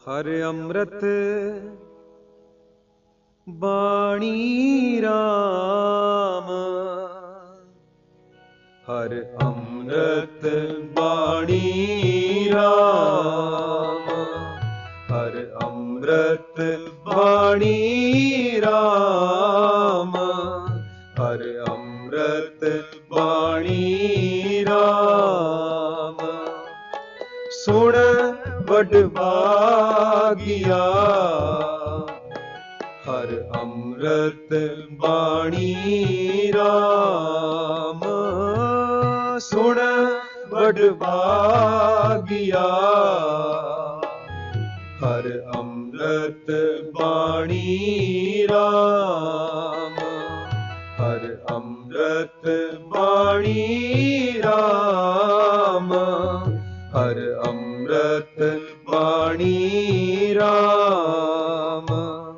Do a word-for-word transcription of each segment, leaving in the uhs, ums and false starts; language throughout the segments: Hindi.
हर अमृत बाणी राम, हर अमृत बाणी राम, हर अमृत बाणी राम, हर अमृत बाणी राम। सुन बड़ भागिया हर अमृत बाणी राम, सुन बड़ भागिया हर अमृत बाणी राम, हर अमृत बाणी राम, हर अमृत बाणी राम।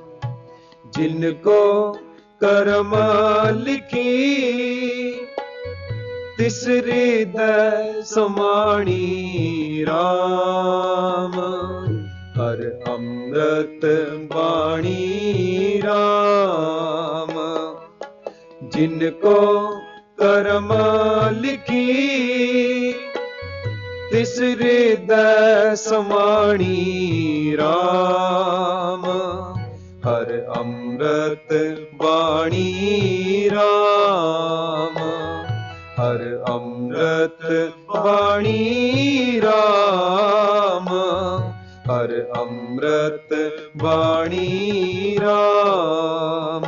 जिनको कर्म लिखी तिस हृदय समाणी राम, हर अमृत बाणी राम। जिनको कर्म लिखी तिस हृदय समाणी राम, हर अमृत बाणी राम, हर अमृत बाणी राम, हर अमृत बाणी राम।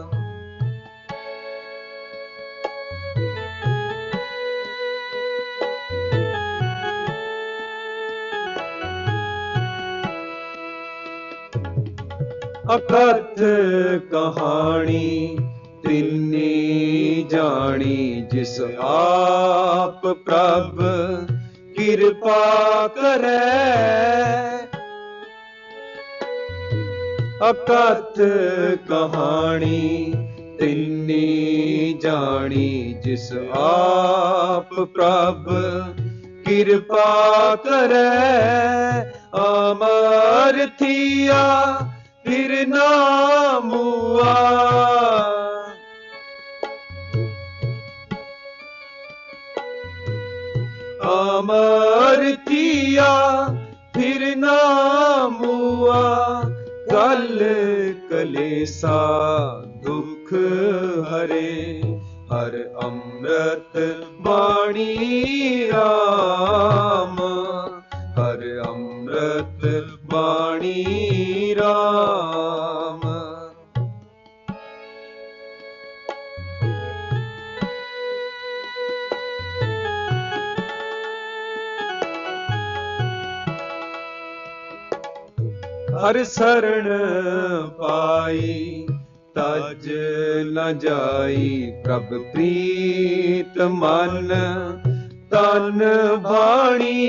अकथ कहानी तिन्नी जानी, जिस आप प्रभ कृपा करे। अकथ कहानी तिन्नी जानी, जिस आप प्रभ कृपा करे। अमर थिया फिर ना मुआ, अमर थिया फिर ना मुआ। कल कलेसा दुख हरे, हर अमृत बाणी राम, हर अमृत बाणी राम। हर शरण पाई तज न जाई, प्रभ प्रीत मन तन भाणी।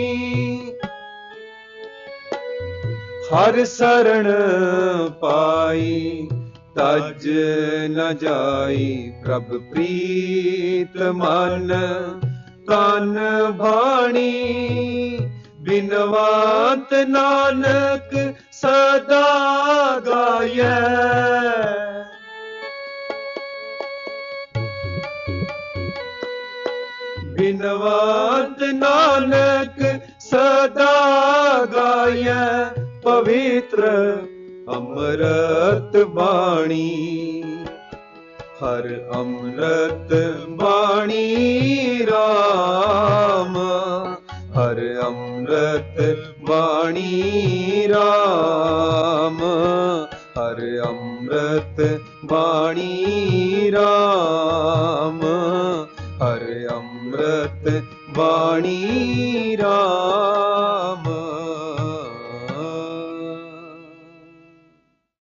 हर शरण पाई तज न जाई, प्रभ प्रीत मन तन भाणी। बिनवात नानक सदा गाये, बिनवात नानक सदा गाये। पवित्र अमृत बाणी, हर अमृत बाणी राम, हर अमृत बाणी राम, हर अमृत बाणी राम, हर अमृत बाणी राम।